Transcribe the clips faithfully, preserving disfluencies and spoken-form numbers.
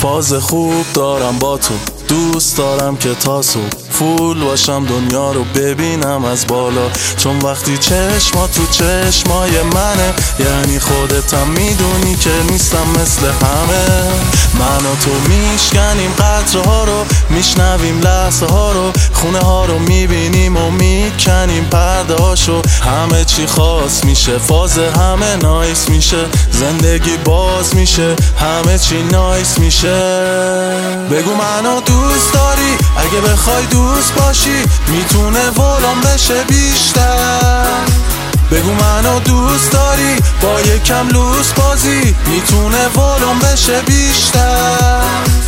فاز خوب دارم با تو، دوست دارم که تا صبح فول باشم دنیا رو ببینم از بالا. چون وقتی چشما تو چشمای منه، یعنی خودتم میدونی که نیستم مثل همه. من و تو میشکنیم قطره ها رو، میشنویم لحظه ها رو، خونه ها رو میبینیم و میکنیم پرده هاشو. همه چی خاص میشه، فاز همه نایس میشه، زندگی باز میشه، همه چی نایس میشه. بگو منو دوست داری، اگه بخوای دوست باشی میتونه ولوم بشه بیشتر. بگو منو دوست داری، با یکم لوس بازی میتونه ولوم بشه بیشتر.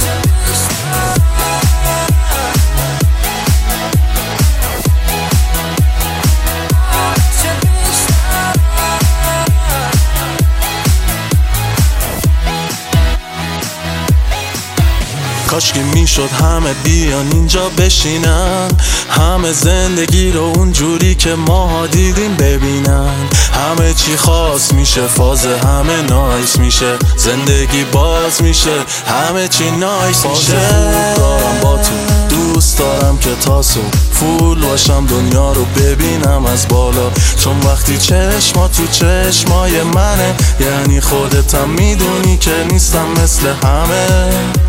کاش که میشد همه بیان اینجا بشینن، همه زندگی رو اونجوری که ماها دیدیم ببینن. همه چی خاص میشه، فاز همه نایس میشه، زندگی باز میشه، همه چی نایس میشه. دارم با تو، دوست دارم که تا صبح فول باشم دنیا رو ببینم از بالا. چون وقتی چشما تو چشمای منه، یعنی خودتم میدونی که نیستم مثل همه.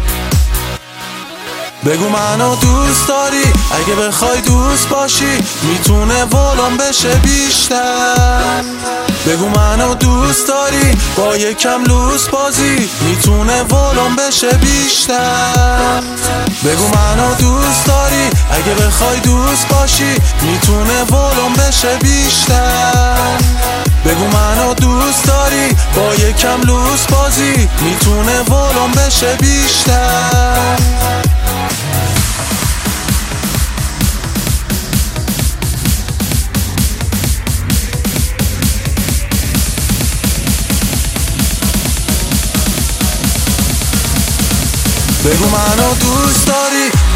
بگو منو دوست داری، اگه بخوای دوست باشی میتونه ولوم بشه بیشتر. بگو منو دوست داری، با یکم لوس بازی میتونه ولوم بشه بیشتر. بگو منو دوست داری، اگه بخوای دوست باشی میتونه ولوم بشه بیشتر. بگو منو دوست داری، با یکم لوس بازی میتونه ولوم بشه بیشتر. بگو منو دوست داری،